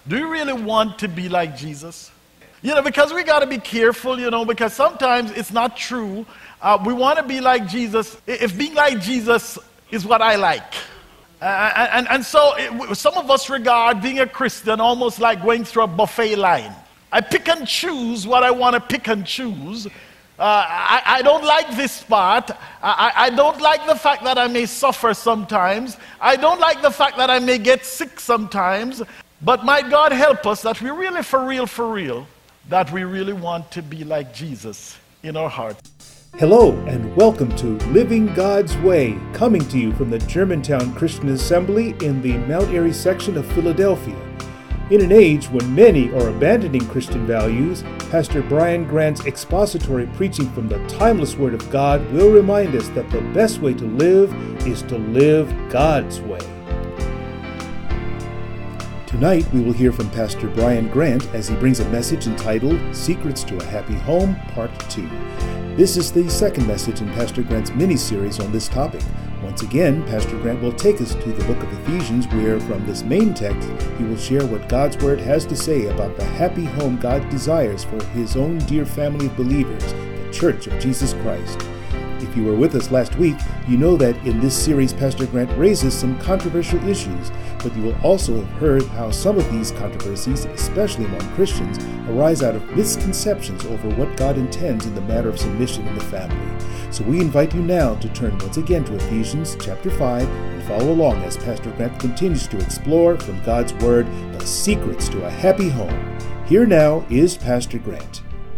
Do you really want to be like Jesus? Because we got to be careful, because sometimes it's not true. We want to be like Jesus if being like Jesus is what I like. So some of us regard being a Christian almost like going through a buffet line. I pick and choose what I want to pick and choose. I don't like this part. I don't like the fact that I may suffer sometimes. I don't like the fact that I may get sick sometimes. But might God help us that we really, for real, that we really want to be like Jesus in our hearts. Hello and welcome to Living God's Way, coming to you from the Germantown Christian Assembly in the Mount Airy section of Philadelphia. In an age when many are abandoning Christian values, Pastor Brian Grant's expository preaching from the timeless Word of God will remind us that the best way to live is to live God's way. Tonight we will hear from Pastor Brian Grant as he brings a message entitled Secrets to a Happy Home, Part 2. This is the second message in Pastor Grant's mini-series on this topic. Once again, Pastor Grant will take us to the book of Ephesians, where from this main text, he will share what God's Word has to say about the happy home God desires for His own dear family of believers, the Church of Jesus Christ. If you were with us last week, you know that in this series, Pastor Grant raises some controversial issues, but you will also have heard how some of these controversies, especially among Christians, arise out of misconceptions over what God intends in the matter of submission in the family. So we invite you now to turn once again to Ephesians chapter 5 and follow along as Pastor Grant continues to explore from God's Word the secrets to a happy home. Here now is Pastor Grant.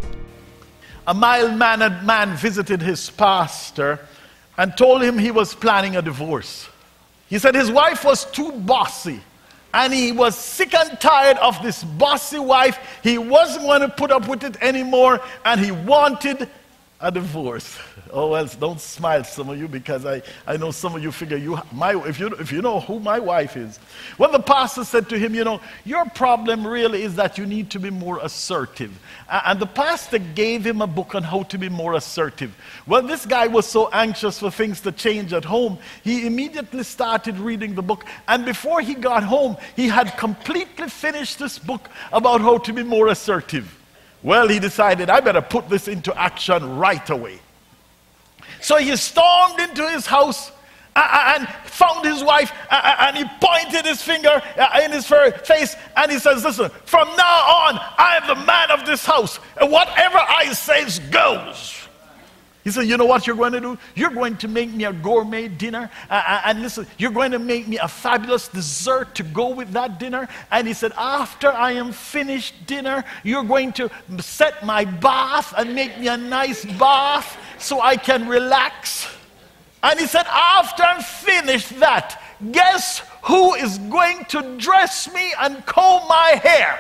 A mild-mannered man visited his pastor and told him he was planning a divorce. He said his wife was too bossy, and he was sick and tired of this bossy wife. He wasn't going to put up with it anymore, and he wanted a divorce. Oh, well, don't smile, some of you, because I know some of you figure if you know who my wife is. Well, the pastor said to him, your problem really is that you need to be more assertive. And the pastor gave him a book on how to be more assertive. Well, this guy was so anxious for things to change at home, he immediately started reading the book. And before he got home, he had completely finished this book about how to be more assertive. Well, he decided, I better put this into action right away. So he stormed into his house and found his wife, and he pointed his finger in his face, and he says, listen, from now on, I am the man of this house, and whatever I say goes. He said, you know what you're going to do? You're going to make me a gourmet dinner, and listen, you're going to make me a fabulous dessert to go with that dinner. And he said, after I am finished dinner, you're going to set my bath and make me a nice bath so I can relax. And he said, after I'm finished that, guess who is going to dress me and comb my hair?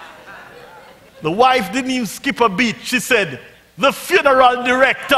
The wife didn't even skip a beat. She said, the funeral director.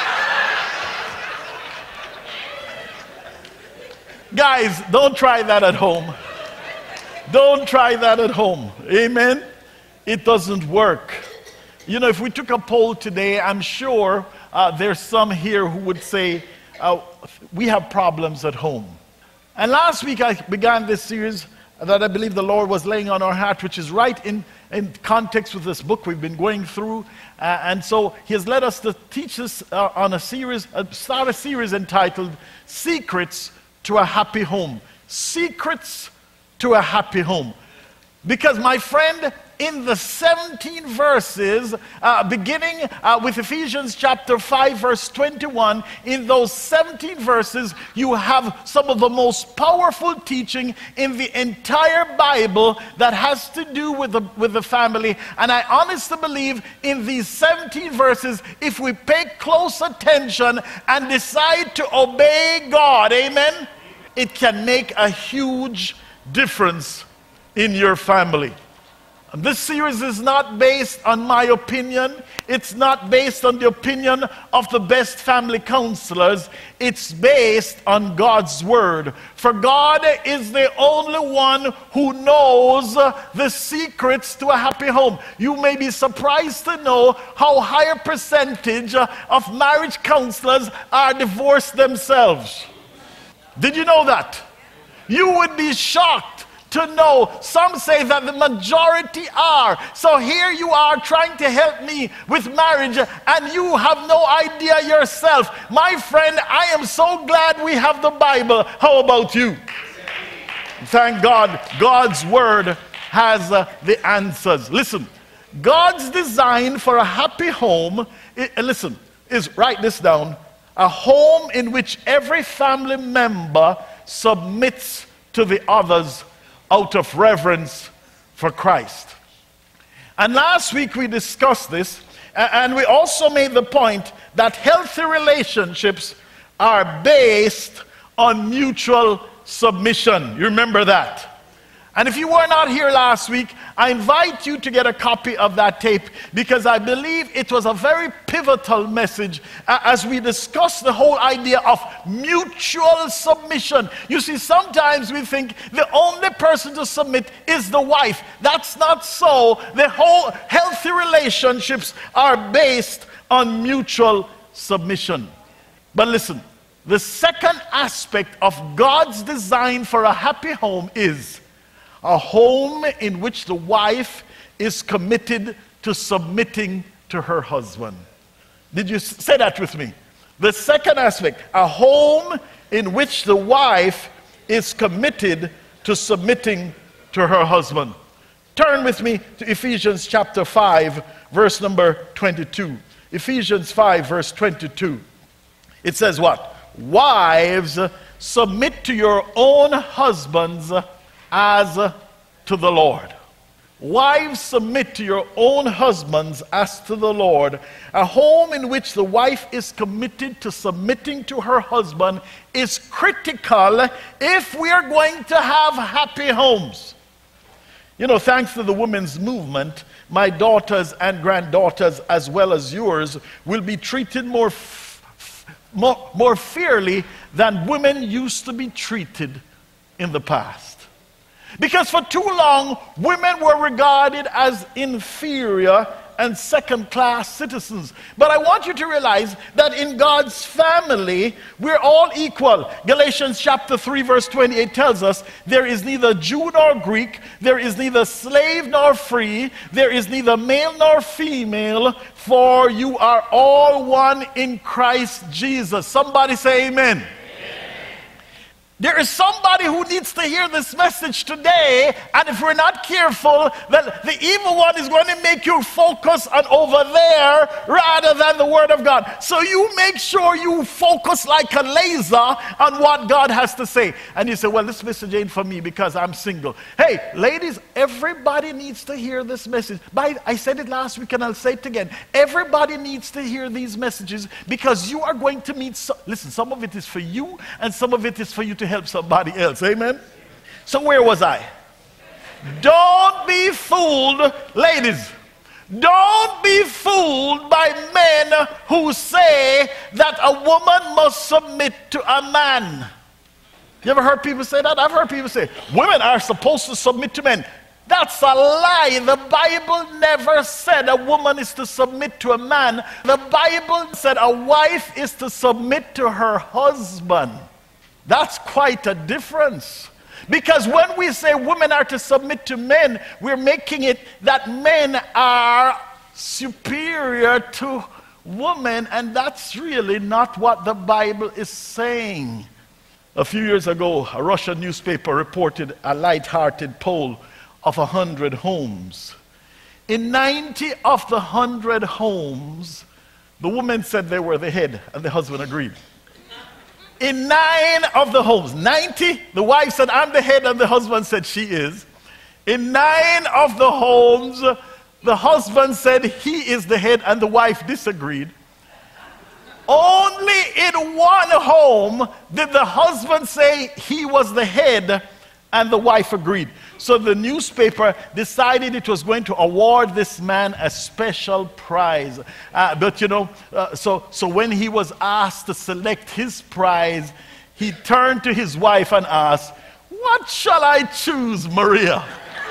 Guys, don't try that at home. Don't try that at home. Amen? It doesn't work. If we took a poll today, I'm sure there's some here who would say, we have problems at home. And last week I began this series that I believe the Lord was laying on our heart, which is right in context with this book we've been going through. And so He has led us to teach us on start a series entitled Secrets to a Happy Home. Secrets to a Happy Home. Because my friend, in the 17 verses, beginning with Ephesians chapter 5, verse 21, in those 17 verses, you have some of the most powerful teaching in the entire Bible that has to do with the family. And I honestly believe in these 17 verses, if we pay close attention and decide to obey God, amen, it can make a huge difference in your family. This series is not based on my opinion. It's not based on the opinion of the best family counselors. It's based on God's Word. For God is the only one who knows the secrets to a happy home. You may be surprised to know how high a percentage of marriage counselors are divorced themselves. Did you know that? You would be shocked to know. Some say that the majority are. So here you are trying to help me with marriage, and you have no idea yourself. My friend, I am so glad we have the Bible. How about you? Thank God, God's word has the answers. Listen, God's design for a happy home, is, write this down, a home in which every family member submits to the others out of reverence for Christ. And last week we discussed this, and we also made the point that healthy relationships are based on mutual submission. You remember that? And if you were not here last week, I invite you to get a copy of that tape, because I believe it was a very pivotal message as we discussed the whole idea of mutual submission. You see, sometimes we think the only person to submit is the wife. That's not so. The whole healthy relationships are based on mutual submission. But listen, the second aspect of God's design for a happy home is a home in which the wife is committed to submitting to her husband. Did you say that with me? The second aspect, a home in which the wife is committed to submitting to her husband. Turn with me to Ephesians chapter 5, verse number 22. Ephesians 5, verse 22. It says what? Wives, submit to your own husbands as to the Lord. Wives, submit to your own husbands as to the Lord. A home in which the wife is committed to submitting to her husband is critical if we are going to have happy homes. You know, thanks to the women's movement, my daughters and granddaughters, as well as yours, will be treated more fairly than women used to be treated in the past. Because for too long, women were regarded as inferior and second-class citizens. But I want you to realize that in God's family, we're all equal. Galatians chapter 3, verse 28 tells us, there is neither Jew nor Greek, there is neither slave nor free, there is neither male nor female, for you are all one in Christ Jesus. Somebody say amen. There is somebody who needs to hear this message today, and if we're not careful, then the evil one is going to make you focus on over there rather than the Word of God. So you make sure you focus like a laser on what God has to say. And you say, well, this message ain't for me because I'm single. Hey, ladies, everybody needs to hear this message. I said it last week and I'll say it again. Everybody needs to hear these messages because you are going to meet, listen, some of it is for you and some of it is for you to help somebody else. Amen? So where was I? Don't be fooled, ladies. Don't be fooled by men who say that a woman must submit to a man. You ever heard people say that? I've heard people say, women are supposed to submit to men. That's a lie. The Bible never said a woman is to submit to a man. The Bible said a wife is to submit to her husband. That's quite a difference. Because when we say women are to submit to men, we're making it that men are superior to women, and that's really not what the Bible is saying. A few years ago, a Russian newspaper reported a light-hearted poll of 100 homes. In 90 of the 100 homes, the woman said they were the head, and the husband agreed. In 9 of the homes, 90, the wife said, I'm the head, and the husband said, she is. In 9 of the homes, the husband said he is the head, and the wife disagreed. Only in one home did the husband say he was the head, and the wife agreed. So the newspaper decided it was going to award this man a special prize. But you know, so when he was asked to select his prize, he turned to his wife and asked, what shall I choose, Maria?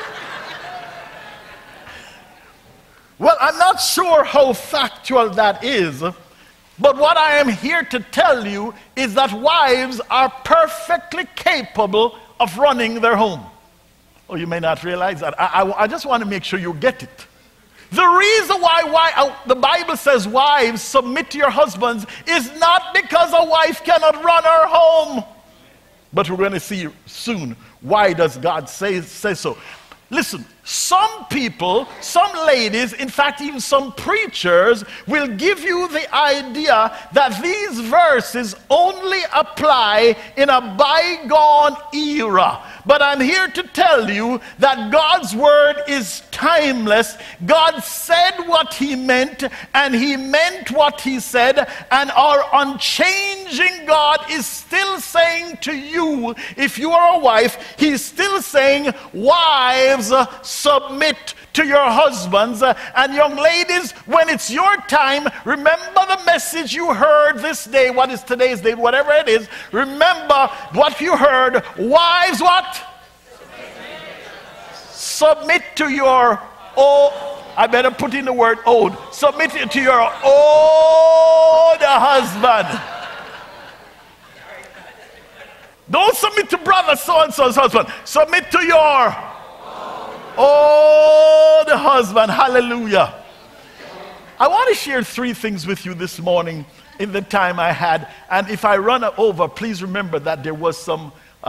Well, I'm not sure how factual that is, but what I am here to tell you is that wives are perfectly capable of running their home. Oh, you may not realize that. I just want to make sure you get it. The reason why the Bible says, wives, submit to your husbands, is not because a wife cannot run her home. But we're going to see soon, why does God say so? Listen, some people, some ladies, in fact even some preachers will give you the idea that these verses only apply in a bygone era. But I'm here to tell you that God's word is timeless. God said what he meant, and he meant what he said, and our unchanging God is still saying to you, if you are a wife, he's still saying, wives, submit to your husbands. And young ladies, when it's your time, remember the message you heard this day. What is today's date? Whatever it is, remember what you heard. Wives, what? Submit to your own. I better put in the word own. Submit to your own husband. Don't submit to brother so-and-so's husband. Submit to your own husband. Hallelujah. I want to share 3 things with you this morning in the time I had. And if I run over, please remember that there was a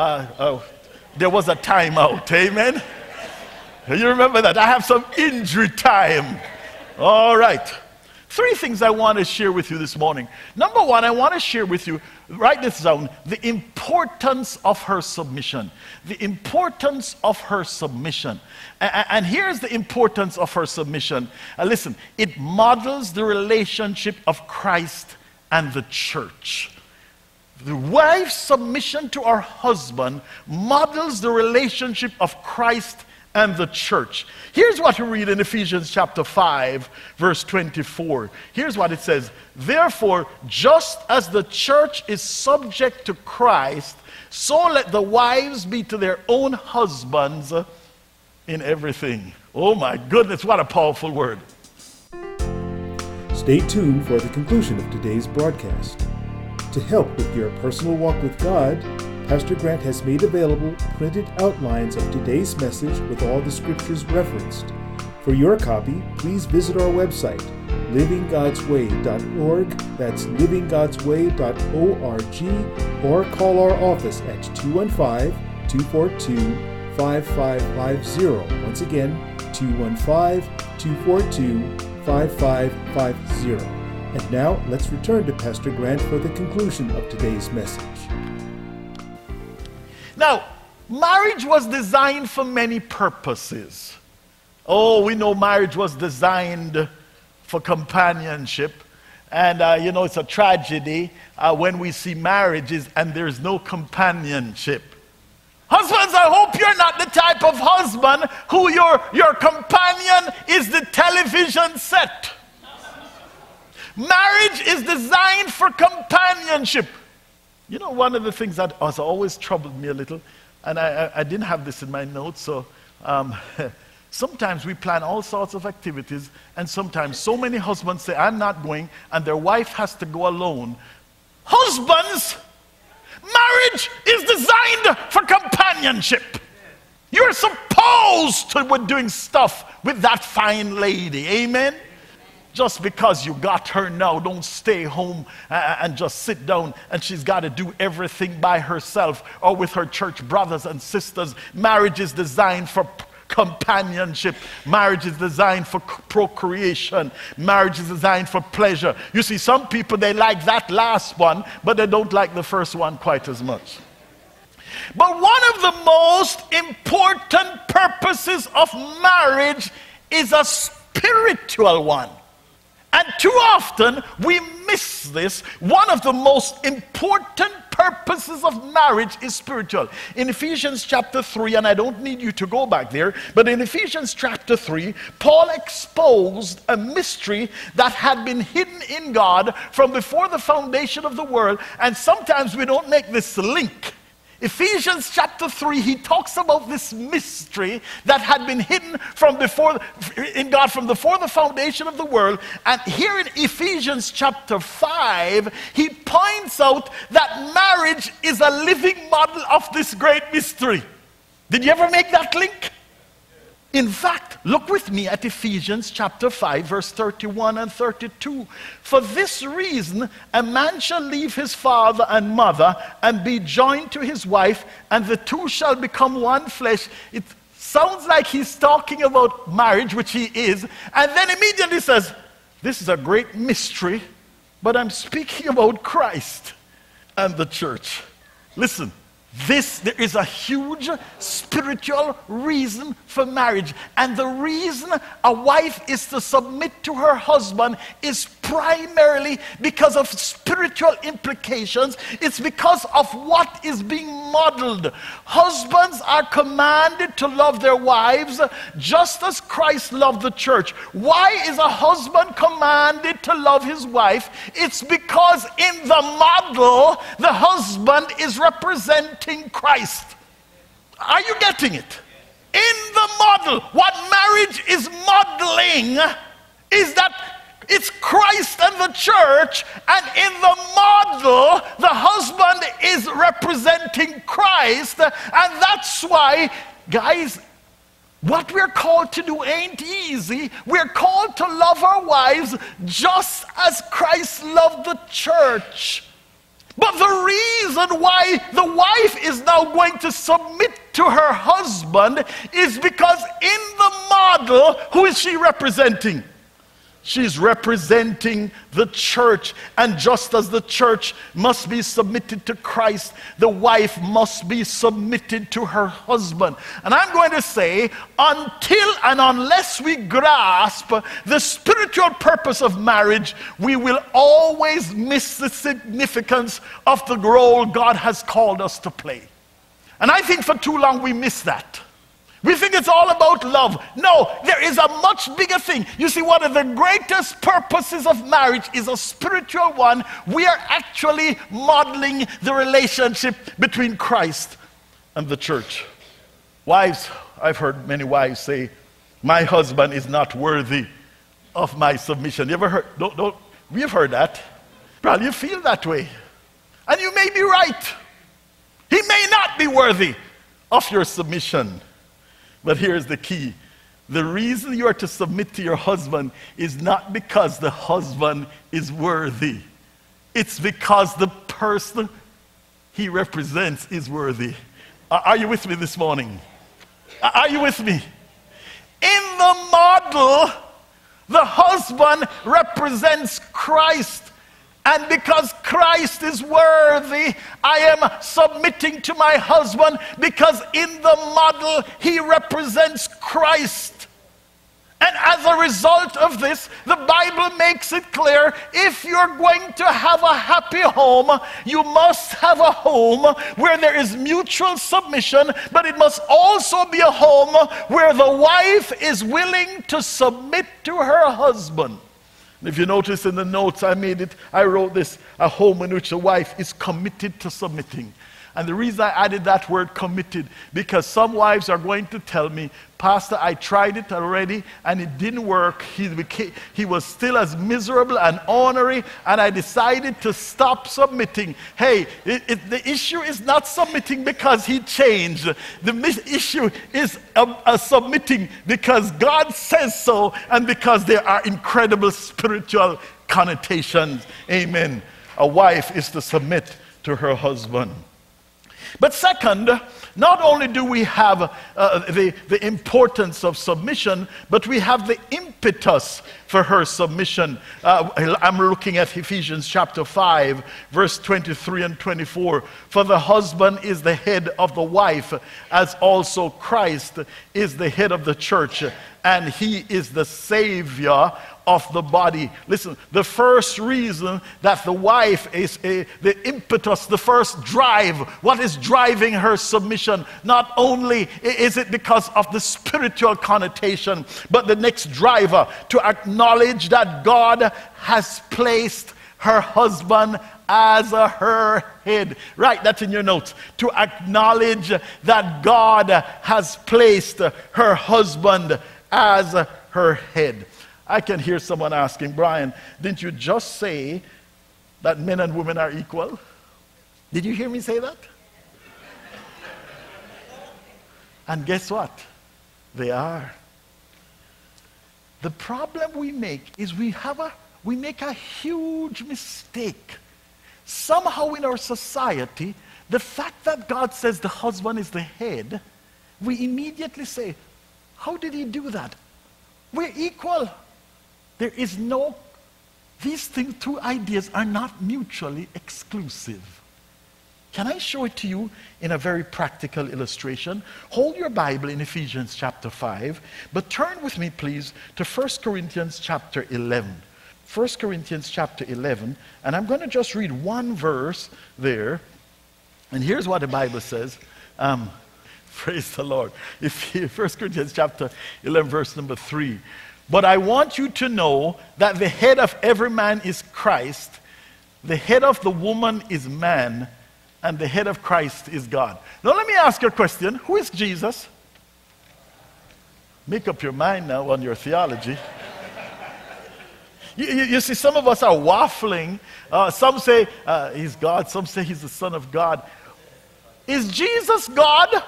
timeout. Amen. You remember that? I have some injury time. All right. 3 things I want to share with you this morning. Number 1, I want to share with you, write this down, the importance of her submission. The importance of her submission. And here's the importance of her submission. Listen, it models the relationship of Christ and the church. The wife's submission to her husband models the relationship of Christ and the church. Here's what we read in Ephesians chapter 5, verse 24. Here's what it says. Therefore, just as the church is subject to Christ, so let the wives be to their own husbands in everything. Oh my goodness, what a powerful word. Stay tuned for the conclusion of today's broadcast. To help with your personal walk with God, Pastor Grant has made available printed outlines of today's message with all the scriptures referenced. For your copy, please visit our website, livinggodsway.org. That's livinggodsway.org, or call our office at 215-242-5550. Once again, 215-242-5550. And now, let's return to Pastor Grant for the conclusion of today's message. Now, marriage was designed for many purposes. Oh, we know marriage was designed for companionship. And, it's a tragedy when we see marriages and there's no companionship. Husbands, I hope you're not the type of husband who your companion is the television set. Marriage is designed for companionship. You know, one of the things that has always troubled me a little, and I didn't have this in my notes, so sometimes we plan all sorts of activities, and sometimes so many husbands say, I'm not going, and their wife has to go alone. Husbands, marriage is designed for companionship. You're supposed to be doing stuff with that fine lady, amen? Just because you got her now, don't stay home and just sit down and she's got to do everything by herself or with her church brothers and sisters. Marriage is designed for companionship. Marriage is designed for procreation. Marriage is designed for pleasure. You see, some people, they like that last one, but they don't like the first one quite as much. But one of the most important purposes of marriage is a spiritual one. And too often we miss this. One of the most important purposes of marriage is spiritual. In Ephesians chapter 3, and I don't need you to go back there, but in Ephesians chapter 3, Paul exposed a mystery that had been hidden in God from before the foundation of the world, and sometimes we don't make this link. Ephesians chapter 3, he talks about this mystery that had been hidden in God from before the foundation of the world. And here in Ephesians chapter 5, he points out that marriage is a living model of this great mystery. Did you ever make that link? In fact, look with me at Ephesians chapter 5, verse 31 and 32. For this reason, a man shall leave his father and mother and be joined to his wife, and the two shall become one flesh. It sounds like he's talking about marriage, which he is, and then immediately says, this is a great mystery, but I'm speaking about Christ and the church. Listen. There is a huge spiritual reason for marriage. And the reason a wife is to submit to her husband is primarily because of spiritual implications. It's because of what is being modeled. Husbands are commanded to love their wives just as Christ loved the church. Why is a husband commanded to love his wife? It's because in the model, the husband is representing Christ. Are you getting it? In the model, what marriage is modeling is that it's Christ and the church, and in the model, the husband is representing Christ, and that's why, guys, what we're called to do ain't easy. We're called to love our wives just as Christ loved the church. But the reason why the wife is now going to submit to her husband is because in the model, who is she representing? She's representing the church. And just as the church must be submitted to Christ, the wife must be submitted to her husband. And I'm going to say, until and unless we grasp the spiritual purpose of marriage, we will always miss the significance of the role God has called us to play. And I think for too long we miss that. We think it's all about love. No, there is a much bigger thing. You see, one of the greatest purposes of marriage is a spiritual one. We are actually modeling the relationship between Christ and the church. Wives, I've heard many wives say, my husband is not worthy of my submission. You ever heard? We've heard that. Probably you feel that way. And you may be right. He may not be worthy of your submission. But here's the key. The reason you are to submit to your husband is not because the husband is worthy. It's because the person he represents is worthy. Are you with me this morning? Are you with me? In the model, the husband represents Christ. And because Christ is worthy, I am submitting to my husband because in the model, he represents Christ. And as a result of this, the Bible makes it clear, if you're going to have a happy home, you must have a home where there is mutual submission, but it must also be a home where the wife is willing to submit to her husband. If you notice in the notes I wrote this, a home in which the wife is committed to submitting. And the reason I added that word committed, because some wives are going to tell me, Pastor, I tried it already and it didn't work. He was still as miserable and ornery, and I decided to stop submitting. Hey, the issue is not submitting because he changed. The issue is submitting because God says so and because there are incredible spiritual connotations. Amen. A wife is to submit to her husband. But second, not only do we have the importance of submission, but we have the impetus for her submission. I'm looking at Ephesians chapter 5, verse 23 and 24. For the husband is the head of the wife, as also Christ is the head of the church, and he is the Savior of the body. Listen, the first reason that the wife is the impetus, the first drive, what is driving her submission, not only is it because of the spiritual connotation, but the next driver, to acknowledge that God has placed her husband as her head. Write that in your notes. To acknowledge that God has placed her husband as her head. I can hear someone asking, Brian, didn't you just say that men and women are equal? Did you hear me say that? And guess what? They are. The problem we make is we make a huge mistake. Somehow in our society, the fact that God says the husband is the head, we immediately say, how did he do that? We're equal. There is no, these two ideas are not mutually exclusive. Can I show it to you in a very practical illustration? Hold your Bible in Ephesians chapter 5, but turn with me, please, to 1 Corinthians chapter 11. 1 Corinthians chapter 11, and I'm going to just read one verse there. And here's what the Bible says. Praise the Lord. 1 Corinthians chapter 11, verse number 3. But I want you to know that the head of every man is Christ, the head of the woman is man, and the head of Christ is God. Now let me ask you a question. Who is Jesus? Make up your mind now on your theology. You see, some of us are waffling. Some say he's God. Some say he's the Son of God. Is Jesus God? Yes.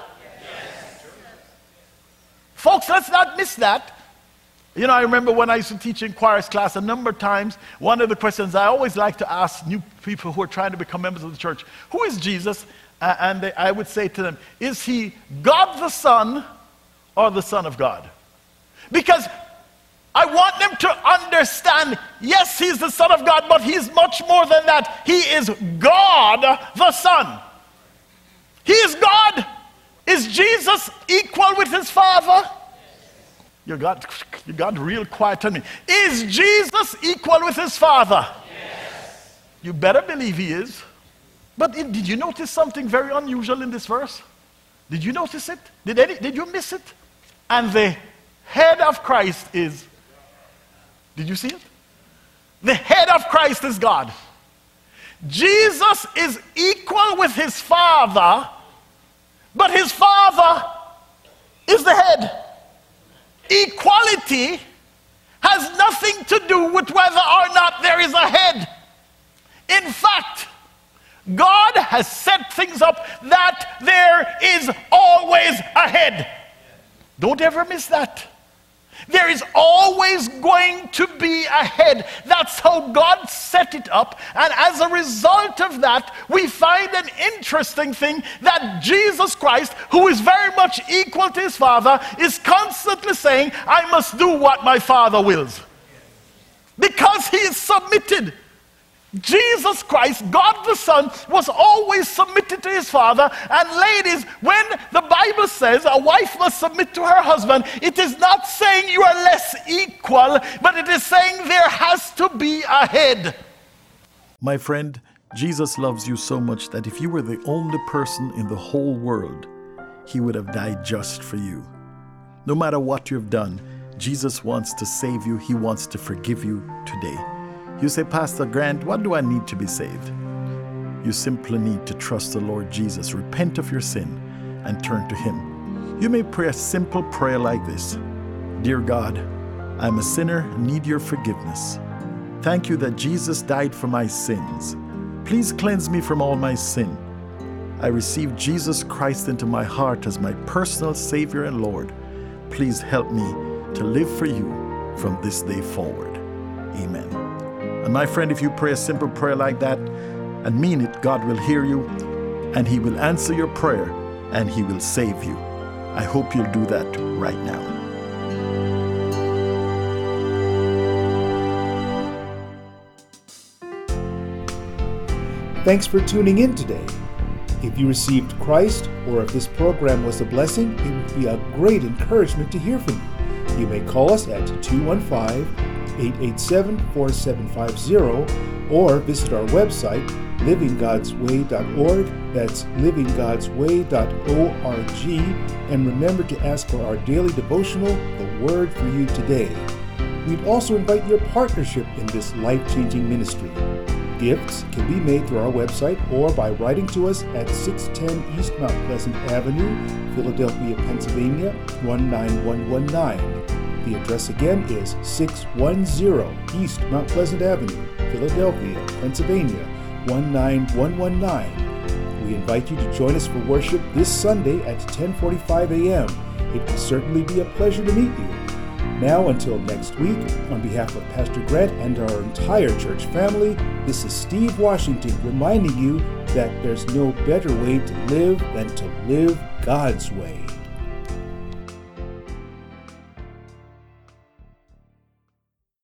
Folks, let's not miss that. You know, I remember when I used to teach in choirs class a number of times, one of the questions I always like to ask new people who are trying to become members of the church, who is Jesus? I would say to them, is he God the Son or the Son of God? Because I want them to understand, yes, he's the Son of God, but he's much more than that. He is God the Son. He is God. Is Jesus equal with his Father? You got real quiet on me. Is Jesus equal with his Father? Yes. You better believe he is. But did you notice something very unusual in this verse? Did you notice it? Did you miss it? And the head of Christ is, did you see it? The head of Christ is God. Jesus is equal with his Father, but his Father is the head. Equality has nothing to do with whether or not there is a head. In fact, God has set things up that there is always a head. Don't ever miss that. There is always going to be a head. That's how God set it up. And as a result of that, we find an interesting thing that Jesus Christ, who is very much equal to his Father, is constantly saying, I must do what my Father wills. Because he is submitted. Jesus Christ, God the Son, was always submitted to his Father. And ladies, when the Bible says a wife must submit to her husband, it is not saying you are less equal, but it is saying there has to be a head. My friend, Jesus loves you so much that if you were the only person in the whole world, he would have died just for you. No matter what you've done, Jesus wants to save you. He wants to forgive you today. You say, Pastor Grant, what do I need to be saved? You simply need to trust the Lord Jesus, repent of your sin, and turn to him. You may pray a simple prayer like this. Dear God, I'm a sinner, need your forgiveness. Thank you that Jesus died for my sins. Please cleanse me from all my sin. I receive Jesus Christ into my heart as my personal Savior and Lord. Please help me to live for you from this day forward. Amen. And my friend, if you pray a simple prayer like that and mean it, God will hear you and he will answer your prayer and he will save you. I hope you'll do that right now. Thanks for tuning in today. If you received Christ or if this program was a blessing, it would be a great encouragement to hear from you. You may call us at 215-887-4750 or visit our website, livinggodsway.org. That's livinggodsway.org. And remember to ask for our daily devotional, The Word for You Today. We'd also invite your partnership in this life-changing ministry. Gifts can be made through our website or by writing to us at 610 East Mount Pleasant Avenue, Philadelphia, Pennsylvania, 19119. The address again is 610 East Mount Pleasant Avenue, Philadelphia, Pennsylvania, 19119. We We invite you to join us for worship this Sunday at 10:45 a.m. It will certainly be a pleasure to meet you. Now, until next week, on behalf of Pastor Grant and our entire church family, this is Steve Washington reminding you that there's no better way to live than to live God's way.